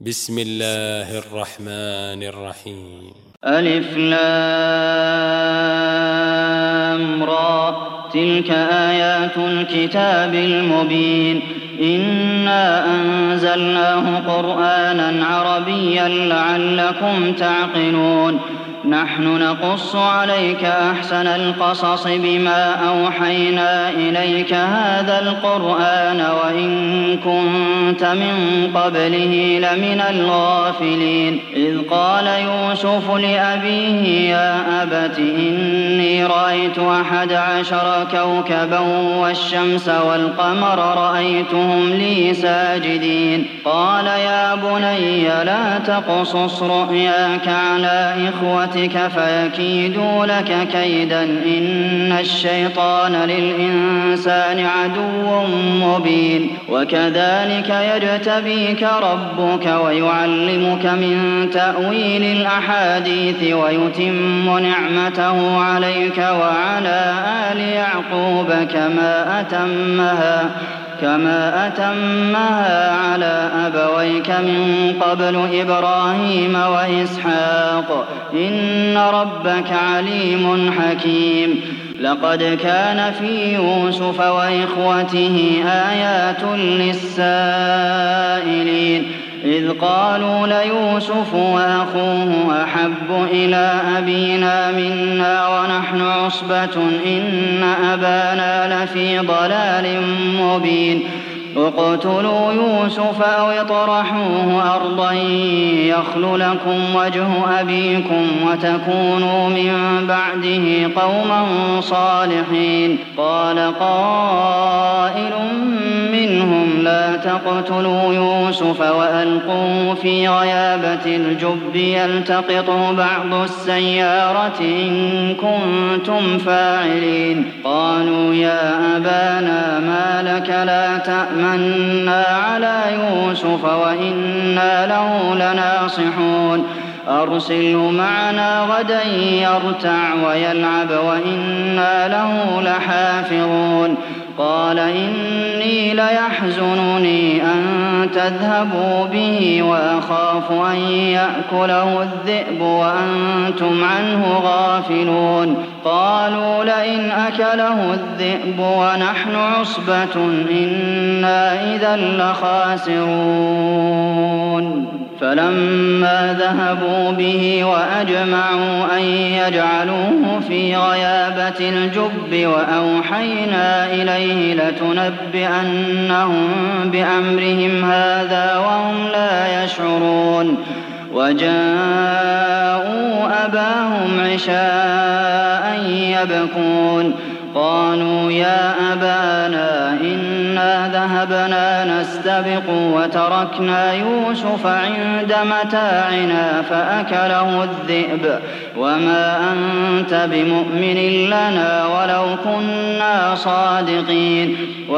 بسم الله الرحمن الرحيم. ألف لام را تلك آيات الكتاب المبين إنا أنزلناه قرآنا عربيا لعلكم تعقلون نحن نقص عليك أحسن القصص بما أوحينا إليك هذا القرآن وإن كنت من قبله لمن الغافلين إذ قال يوسف لأبيه يا أبت إني رأيت 11 كوكبا والشمس والقمر رأيتهم لي ساجدين قال يا بني لا تقصص رؤياك على إخوتك فيكيدوا لك كيدا إن الشيطان للإنسان عدو مبين وكذلك يجتبيك ربك ويعلمك من تأويل الأحاديث ويتم نعمته عليك وعلى آل يعقوب كما أتمها على أبويك من قبل إبراهيم وإسحاق إن ربك عليم حكيم لقد كان في يوسف وإخوته آيات للسائلين إذ قالوا ليوسف وأخوه أحب إلى أبينا منا ونحن عصبة إن أبانا لفي ضلال مبين اقتلوا يوسف أو اطرحوه أرضا يخل لكم وجه أبيكم وتكونوا من بعده قوما صالحين قال قائل منهم لا تقتلوا يوسف وألقوه في غيابة الجب يلتقطه بعض السيارة إن كنتم فاعلين قالوا يا أبانا ما لك لا تأمنا على يوسف وإنا له لناصحون أرسله معنا غدا يرتع ويلعب وإنا له لحافظون قال إني ليحزنني أن تذهبوا به وأخاف أن يأكله الذئب وأنتم عنه غافلون قالوا لئن أكله الذئب ونحن عصبة إنا إذا لخاسرون فلما ذهبوا به وأجمعوا أن يجعلوه في غيابة الجب وأوحينا إليه لتنبئنهم بأمرهم هذا وهم لا يشعرون وجاءوا أباهم عشاء يبكون قالوا يا أبانا إنا ذهبنا نستبق وتركنا يوسف عند متاعنا فأكله الذئب وما أنت بمؤمن لنا ولو كنا صادقين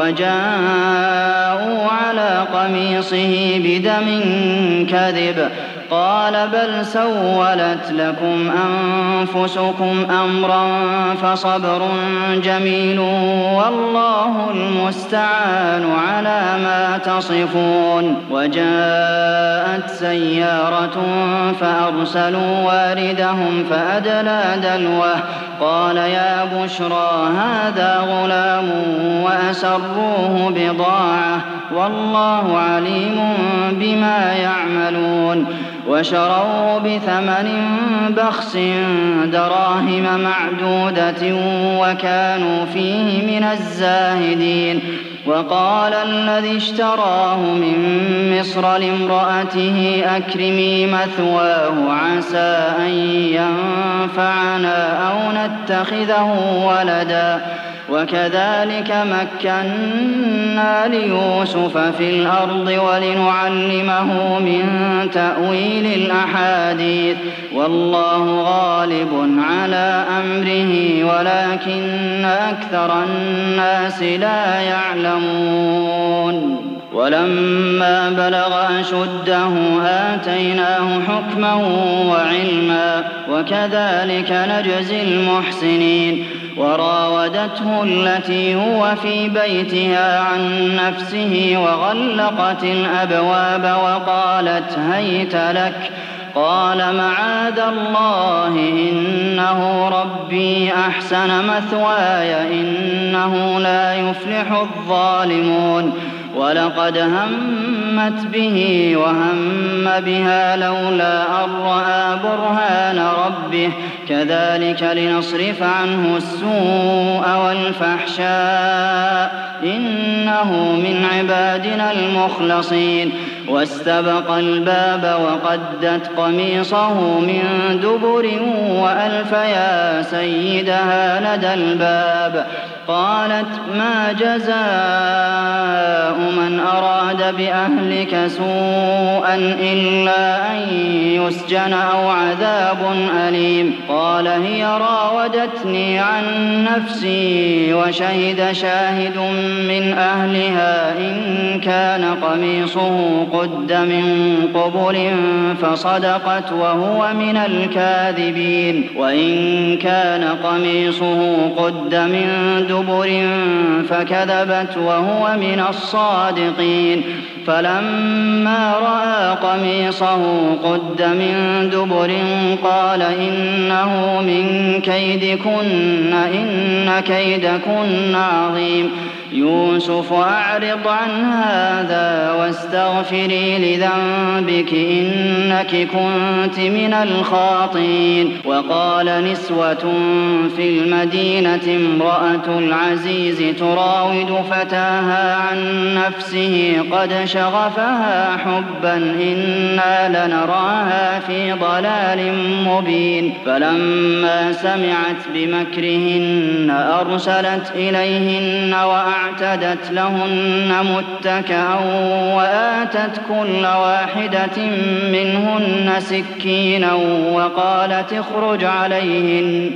وجاءوا على قميصه بدم كذب قال بل سولت لكم أنفسكم أمرا فصبر جميل والله المستعان على ما تصفون وجاءت سيارة فأرسلوا واردهم فأدلى دلوه قال يا بشرى هذا غلام وأسروه بضاعة والله عليم بما يعملون وشروه بثمن بخس دراهم معدودة وكانوا فيه من الزاهدين وقال الذي اشتراه من مصر لامرأته أكرمي مثواه عسى أن ينفعنا أو نتخذه ولدا وكذلك مكنا ليوسف في الأرض ولنعلمه من تأويل الأحاديث والله غالب على أمره ولكن أكثر الناس لا يعلمون ولما بلغ أشده آتيناه حكما وعلما وكذلك نجزي المحسنين وراودته التي هو في بيتها عن نفسه وغلقت الأبواب وقالت هيت لك قال معاذ الله إنه ربي أحسن مثواي إنه لا يفلح الظالمون ولقد همت به وهم بها لولا أن رأى برهان ربه كذلك لنصرف عنه السوء والفحشاء إنه من عبادنا المخلصين واستبق الباب وقدت قميصه من دبر وألف يا سيدها لدى الباب قالت ما جزاء من أراد بأهلك سوءا إلا أن يسجن أو عذاب أليم قال هي راودتني عن نفسي وشهد شاهد من أهلها إن كان قميصه قد من قبل فصدقت وهو من الكاذبين وإن كان قميصه قد من دبر فكذبت وهو من الصادقين فلما رأى قميصه قد من دبر قال إنه من كيدكن إن كيدكن عظيم يوسف أعرض عن هذا واستغفري لذنبك إنك كنت من الخاطئين وقال نسوة في المدينة امرأة العزيز تراود فتاها عن نفسه قد شغفها حبا إنا لنراها في ضلال مبين فلما سمعت بمكرهن أرسلت إليهن وأعتدت لهن متكأ وآتت كل واحدة منهن سكينا وقالت اخرج عليهن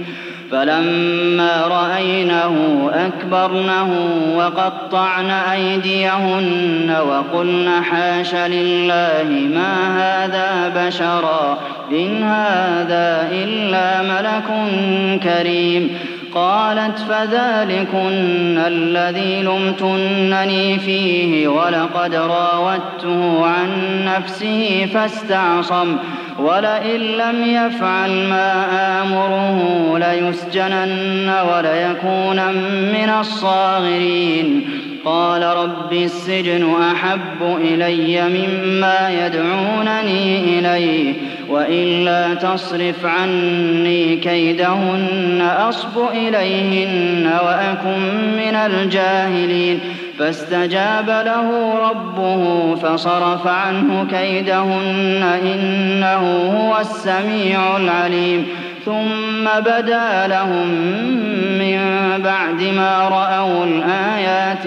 فلما رأينه أكبرنه وقطعن أيديهن وقلن حاش لله ما هذا بشرا إن هذا إلا ملك كريم قالت فذلكن الذي لمتنني فيه ولقد راودته عن نفسه فاستعصم ولئن لم يفعل ما آمره ليسجنن وليكون من الصاغرين قال رب السجن أحب إلي مما يدعونني إليه وإلا تصرف عني كيدهن أصب إليهن وأكن من الجاهلين فاستجاب له ربه فصرف عنه كيدهن إنه هو السميع العليم ثم بدا لهم من بعد ما رأوا الآيات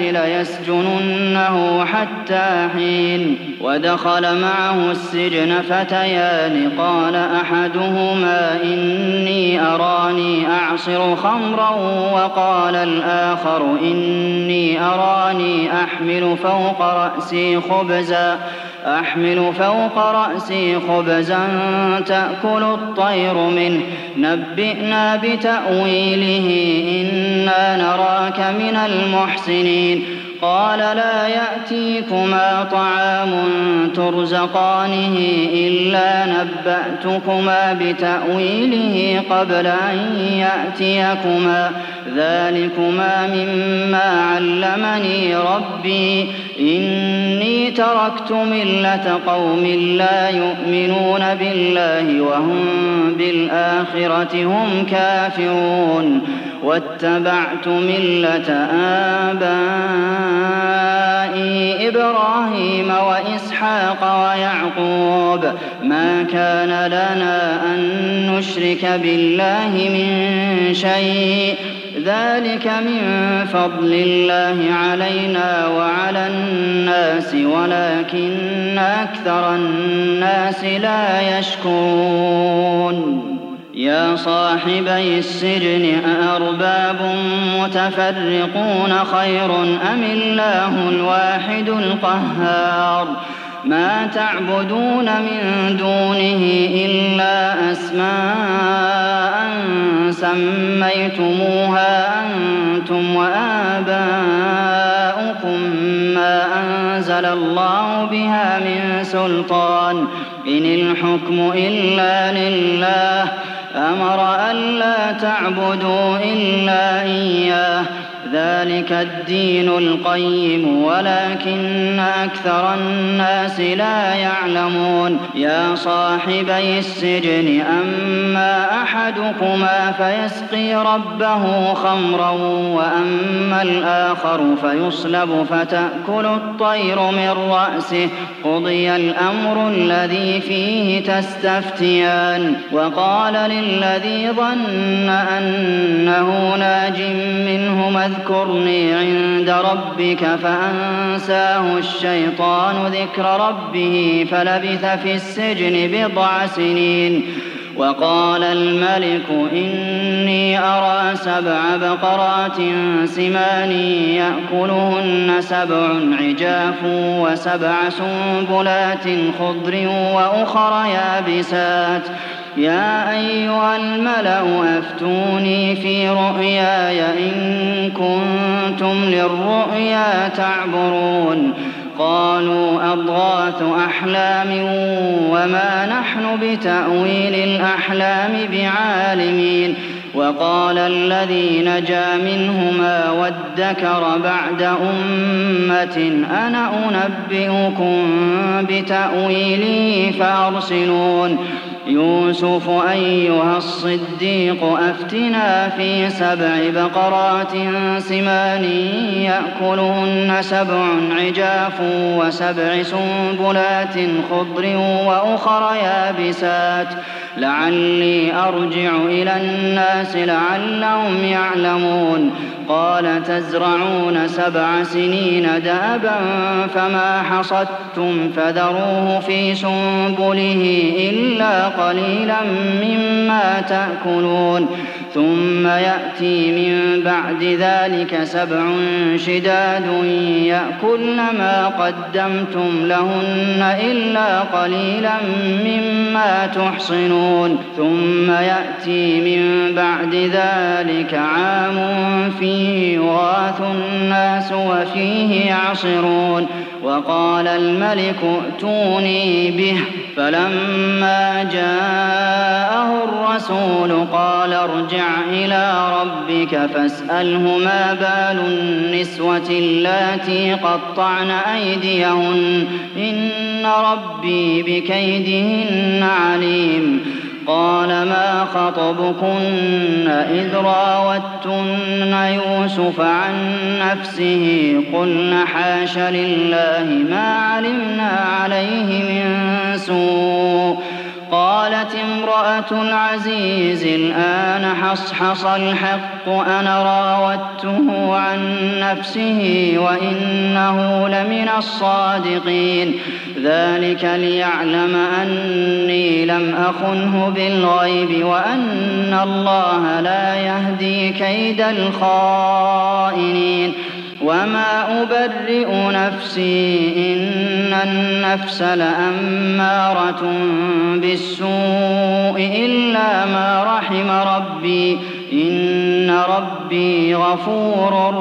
ليسجننه حتى حين ودخل معه السجن فتيان قال أحدهما إني أراني أعصر خمرا وقال الآخر إني أراني أحمل فوق رأسي خبزا تأكل الطير منه نبئنا بتأويله إنا نراك من المحسنين قال لا يأتيكما طعام ترزقانه إلا نبأتكما بتأويله قبل أن يأتيكما ذلكما مما علمني ربي إني تركت ملة قوم لا يؤمنون بالله وهم بالآخرة هم كافرون واتبعت ملة آبائي إبراهيم وإسحاق ويعقوب ما كان لنا أن نشرك بالله من شيء ذلك من فضل الله علينا وعلى الناس ولكن أكثر الناس لا يشكرون يا صاحبي السجن أأرباب متفرقون خير أم الله الواحد القهار ما تعبدون من دونه إلا أسماء سميتموها أنتم وآباؤكم ما أنزل الله بها من سلطان إن الحكم إلا لله أمر ألا تعبدوا إلا إياه ذلك الدين القيم ولكن أكثر الناس لا يعلمون يا صاحبي السجن أما أحدكما فيسقي ربه خمرا وأما الآخر فيصلب فتأكل الطير من رأسه قضي الأمر الذي فيه تستفتيان وقال للذي ظن أنه ناج منهما اذكرني عند ربك فأنساه الشيطان ذكر ربه فلبث في السجن بضع سنين وقال الملك إني أرى 7 بقرات سمان يأكلهن 7 عجاف و7 سنبلات خضر وأخر يابسات يا أيها الملأ أفتوني في رؤياي إن كنتم للرؤيا تعبرون قالوا أضغاث أحلام وما نحن بتأويل الأحلام بعالمين وقال الذي نجا منهما وادكر بعد أمة أنا أنبئكم بتأويله فأرسلون يوسف أيها الصديق أفتنا في 7 بقرات سمان يأكلهن 7 عجاف و7 سنبلات خضر وأخر يابسات لعلي أرجع إلى الناس لعلهم يعلمون قال تزرعون 7 سنين دابا فما حصدتم فذروه في سنبله إلا قليلا مما تأكلون ثم يأتي من بعد ذلك 7 شداد يأكلن ما قدمتم لهن إلا قليلا مما تحصنون ثم يأتي من بعد ذلك عام فيه يغاث الناس وفيه يعصرون وقال الملك ائتوني به فلما جاءه الرسول قال ارجع إلى ربك فاسأله ما بال النسوة اللاتي قطعن أيديهن إن ربي بكيدهن عليم قال ما خطبكن إذ راوتن يوسف عن نفسه قلن حاش لله ما علمنا عليه من سوء قالت امرأة العزيز الآن حصحص الحق أنا راودته عن نفسه وإنه لمن الصادقين ذلك ليعلم أني لم أخنه بالغيب وأن الله لا يهدي كيد الخائنين وما أبرئ نفسي إن النفس لأمارة بالسوء إلا ما رحم ربي إن ربي غفور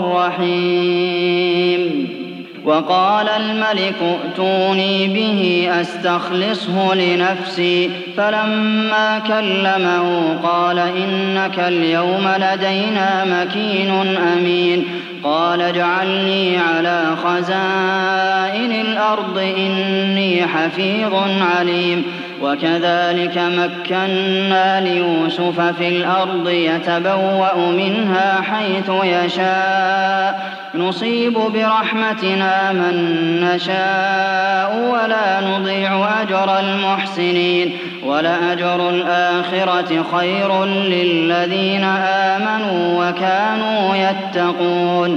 رحيم وقال الملك ائتوني به أستخلصه لنفسي فلما كلمه قال إنك اليوم لدينا مكين أمين قال اجعلني على خزائن الأرض إني حفيظ عليم وكذلك مكنا ليوسف في الأرض يتبوأ منها حيث يشاء نصيب برحمتنا من نشاء ولا نضيع أجر المحسنين ولأجر الآخرة خير للذين آمنوا وكانوا يتقون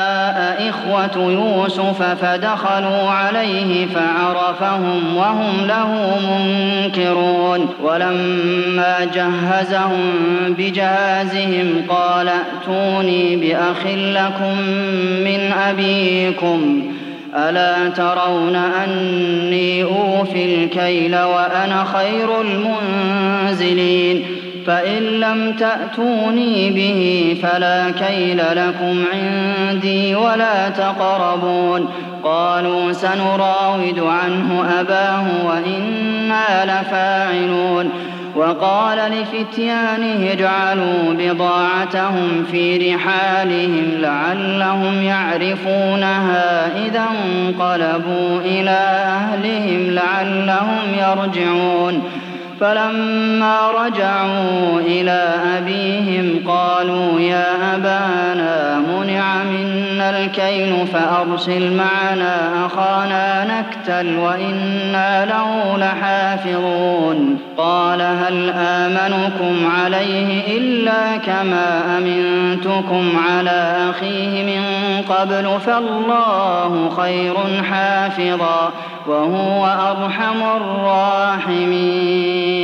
وجاء إخوة يوسف فدخلوا عليه فعرفهم وهم لا له منكرون ولما جهزهم بجهازهم قال ائتوني بأخ لكم من أبيكم ألا ترون أني أوفي الكيل وأنا خير المنزلين فإن لم تأتوني به فلا كيل لكم عندي ولا تقربون قالوا سنراود عنه أباه وإنا لفاعلون وقال لفتيانه اجعلوا بضاعتهم في رحالهم لعلهم يعرفونها إذا انقلبوا إلى أهلهم لعلهم يرجعون فلما رجعوا إلى أبيهم قالوا يا أبانا منع منا الكيل فأرسل معنا أخانا نكتل وإنا له لحافظون قال هل آمنكم عليه إلا كما أمنتكم على أخيه من قبل فالله خير حافظا وهو أرحم الراحمين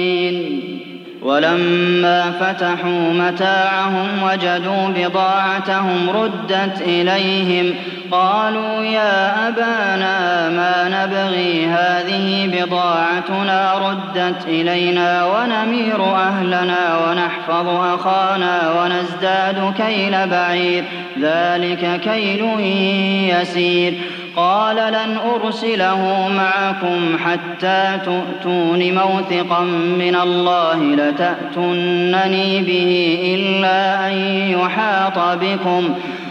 ولما فتحوا متاعهم وجدوا بضاعتهم ردت إليهم قالوا يا أبانا ما نبغي هذه بضاعتنا ردت إلينا ونمير أهلنا ونحفظ أخانا ونزداد كيل بعير ذلك كيل يسير قال لن أرسله معكم حتى تؤتون موثقا من الله لتأتونني به إلا أن يحاط بكم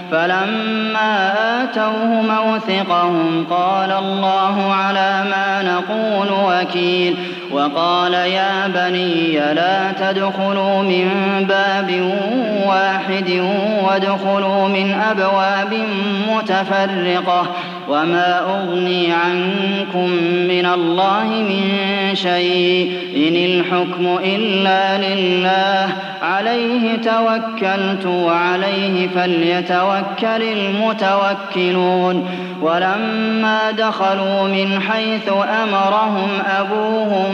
فلما آتوه موثقهم قال الله على ما نقول وكيل وقال يا بني لا تدخلوا من باب واحد وادخلوا من أبواب متفرقة وما أغني عنكم من الله من شيء إن الحكم إلا لله عليه توكلت وعليه فليتوكل المتوكلون ولما دخلوا من حيث أمرهم أبوهم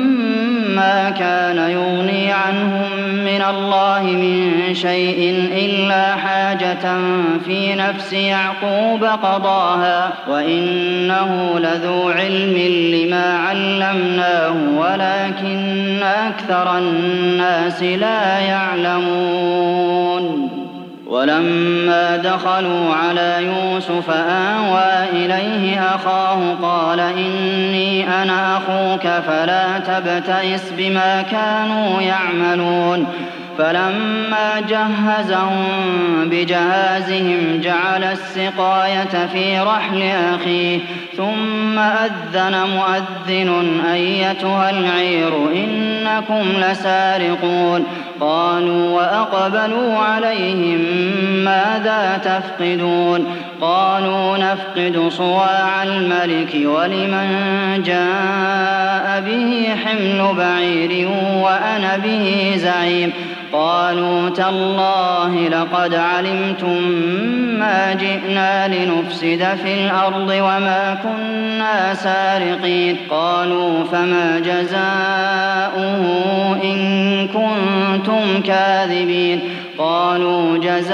ما كان يغني عنهم من الله من شيء إلا حاجة في نفس يعقوب قضاها وإنه لذو علم لما علمناه ولكن أكثر الناس لا يعلمون ولما دخلوا على يوسف آوى إليه أخاه قال إني أنا أخوك فلا تبتئس بما كانوا يعملون فلما جهزهم بجهازهم جعل السقاية في رحل أخيه ثم أذن مؤذن أيتها العير إنكم لسارقون قالوا وأقبلوا عليهم ماذا تفقدون قالوا نفقد صواع الملك ولمن جاء به حمل بعير وأنا به زعيم قالوا تالله لقد علمتم ما جئنا لنفسد في الأرض وما كنا سارقين قالوا فما جزاؤه إن كنتم كاذبين قالوا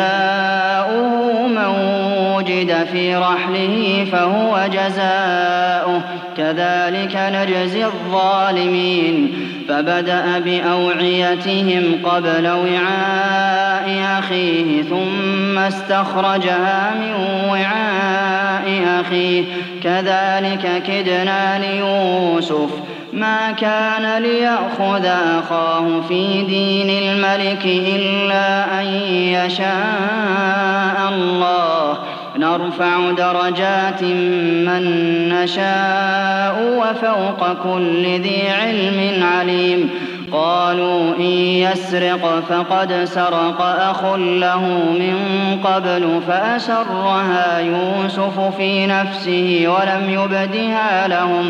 جزاؤه من وجد في رحله فهو جزاؤه كذلك نجزي الظالمين فبدأ بأوعيتهم قبل وعاء أخيه ثم استخرجها من وعاء أخيه كذلك كدنا ليوسف ما كان ليأخذ أخاه في دين الملك إلا أن يشاء الله نرفع درجات من نشاء وفوق كل ذي علم عليم قالوا إن يسرق فقد سرق أخ له من قبل فأسرها يوسف في نفسه ولم يبدها لهم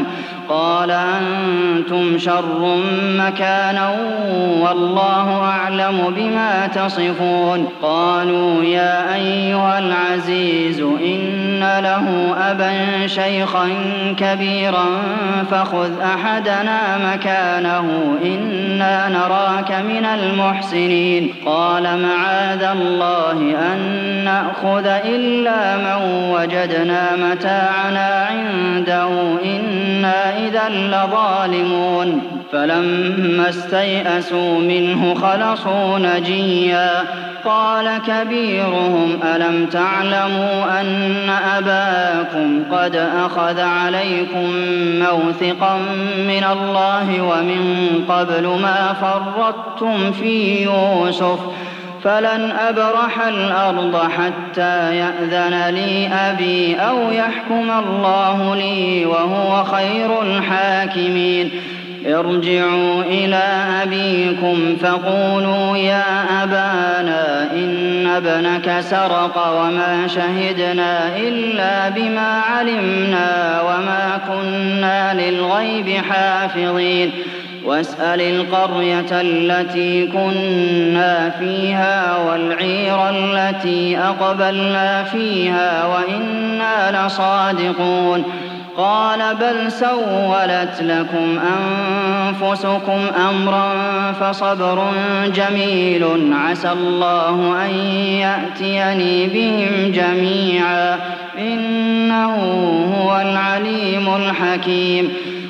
قال أنتم شر مكانا والله أعلم بما تصفون قالوا يا أيها العزيز إن له أبا شيخا كبيرا فخذ أحدنا مكانه إنا نراك من المحسنين قال معاذ الله أن نأخذ إلا من وجدنا متاعنا عنده إنا إذا لظالمون فلما استيئسوا منه خلصوا نجيا قال كبيرهم ألم تعلموا أن أباكم قد أخذ عليكم موثقا من الله ومن قبل ما فرطتم في يوسف فلن أبرح الأرض حتى يأذن لي أبي أو يحكم الله لي وهو خير الحاكمين ارجعوا إلى أبيكم فقولوا يا أبانا إن ابنك سرق وما شهدنا إلا بما علمنا وما كنا للغيب حافظين واسأل القرية التي كنا فيها والعير التي أقبلنا فيها وإنا لصادقون قال بل سولت لكم أنفسكم أمرا فصبر جميل عسى الله أن يأتيني بهم جميعا إنه هو العليم الحكيم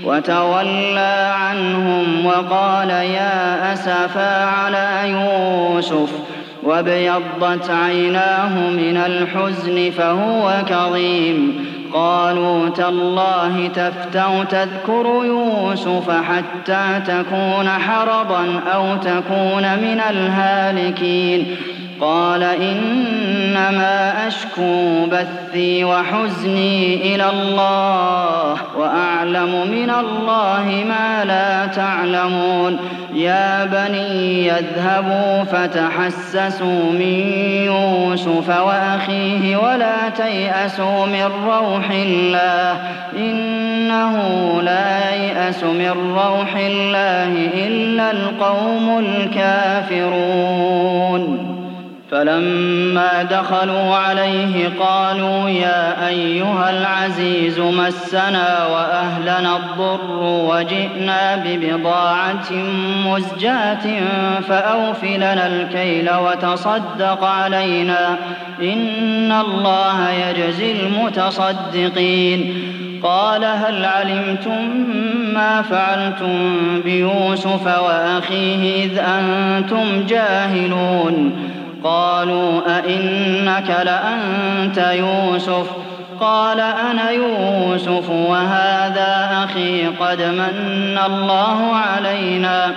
وتولى عنهم وقال يا أسفا على يوسف وابيضت عيناه من الحزن فهو كظيم قالوا تالله تفتأ تذكر يوسف حتى تكون حرضا أو تكون من الهالكين قال إنما أشكو بثي وحزني إلى الله وأعلم من الله ما لا تعلمون يا بني يذهبوا فتحسسوا من يوسف وأخيه ولا تيأسوا من روح الله إنه لا ييأس من روح الله إلا القوم الكافرون فلما دخلوا عليه قالوا يا أيها العزيز مسنا وأهلنا الضر وجئنا ببضاعة مزجاة فأوف لنا الكيل وتصدق علينا إن الله يجزي المتصدقين قال هل علمتم ما فعلتم بيوسف وأخيه إذ أنتم جاهلون قالوا أئنك لأنت يوسف قال أنا يوسف وهذا أخي قد من الله علينا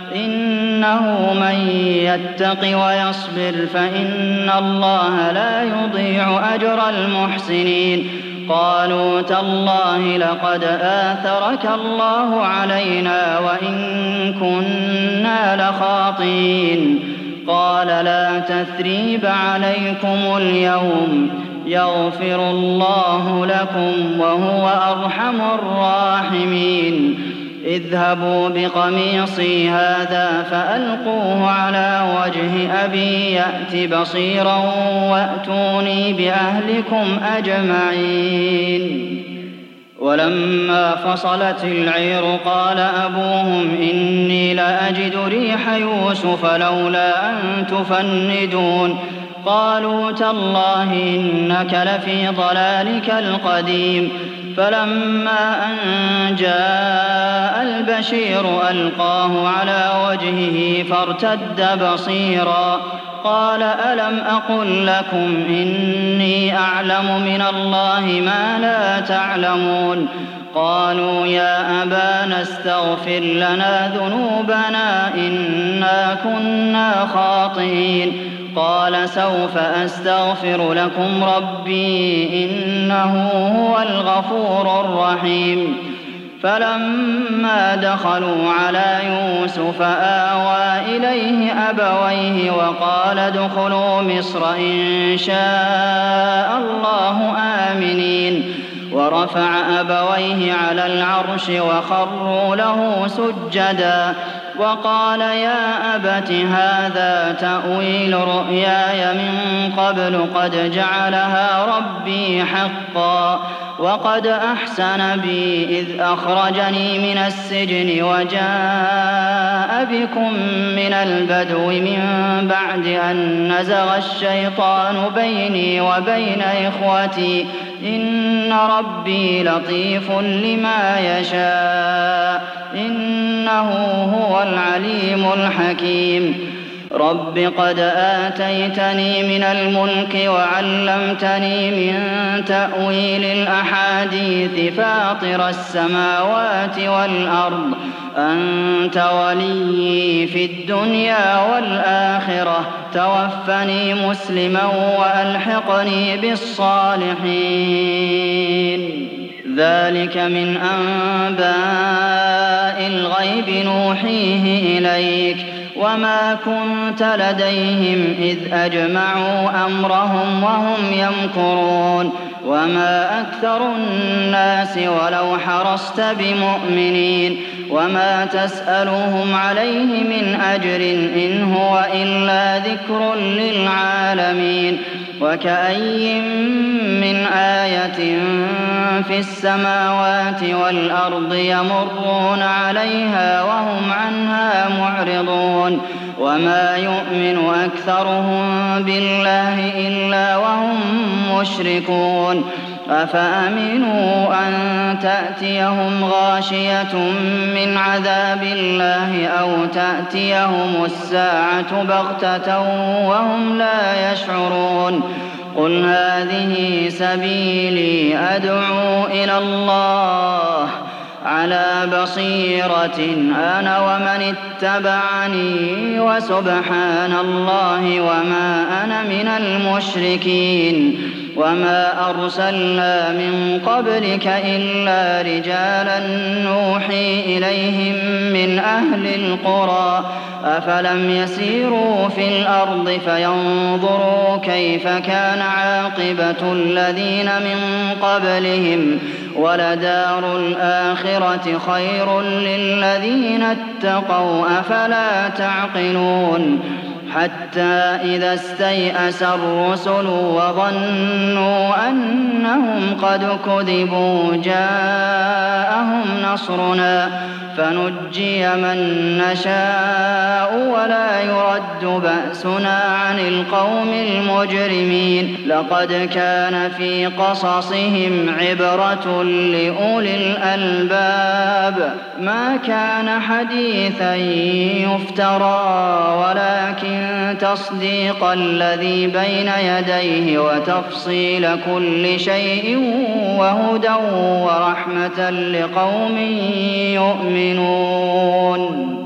إنه من يتق ويصبر فإن الله لا يضيع أجر المحسنين قالوا تالله لقد آثرك الله علينا وإن كنا لخاطئين قال لا تثريب عليكم اليوم يغفر الله لكم وهو أرحم الراحمين اذهبوا بقميصي هذا فألقوه على وجه أبي يأت بصيرا وأتوني بأهلكم أجمعين ولما فصلت العير قال أبوهم إني لأجد ريح يوسف لولا أن تفندون قالوا تالله إنك لفي ضلالك القديم فلما أن جاء البشير ألقاه على وجهه فارتد بصيرا قال ألم أقل لكم إني أعلم من الله ما لا تعلمون قالوا يا أبانا استغفر لنا ذنوبنا إنا كنا خاطئين قال سوف أستغفر لكم ربي إنه هو الغفور الرحيم فلما دخلوا على يوسف آوى إليه أبويه وقال ادخلوا مصر إن شاء الله آمنين ورفع أبويه على العرش وخروا له سجدا وقال يا أبت هذا تأويل رؤياي من قبل قد جعلها ربي حقا وقد أحسن بي إذ أخرجني من السجن وجاء بكم من البدو من بعد أن نزغ الشيطان بيني وبين إخوتي إن ربي لطيف لما يشاء إنه هو العليم الحكيم رب قد آتيتني من الملك وعلمتني من تأويل الأحاديث فاطر السماوات والأرض أنت وليي في الدنيا والآخرة توفني مسلما وألحقني بالصالحين ذلك من أنباء الغيب نوحيه إليك وما كنت لديهم إذ أجمعوا أمرهم وهم يمكرون وما أكثر الناس ولو حرصت بمؤمنين وما تسألهم عليه من أجر إن هو إلا ذكر للعالمين وكأي من آية في السماوات والأرض يمرون عليها وهم عنها معرضون وما يؤمن أكثرهم بالله إلا وهم مشركون أفأمنوا أن تأتيهم غاشية من عذاب الله أو تأتيهم الساعة بغتة وهم لا يشعرون قل هذه سبيلي أدعو إلى الله على بصيرة أنا ومن اتبعني وسبحان الله وما أنا من المشركين وما أرسلنا من قبلك إلا رجالا نوحي إليهم من أهل القرى أفلم يسيروا في الأرض فينظروا كيف كان عاقبة الذين من قبلهم ولدار الآخرة خير للذين اتقوا أفلا تعقلون حتى إذا استيأس الرسل وظنوا أنهم قد كذبوا جاءهم نصرنا فنجي من نشاء ولا يرد بأسنا عن القوم المجرمين لقد كان في قصصهم عبرة لأولي الألباب ما كان حديثا يفترى ولكن تصديق الذي بين يديه وتفصيل كل شيء وهدى ورحمة لقوم يؤمنون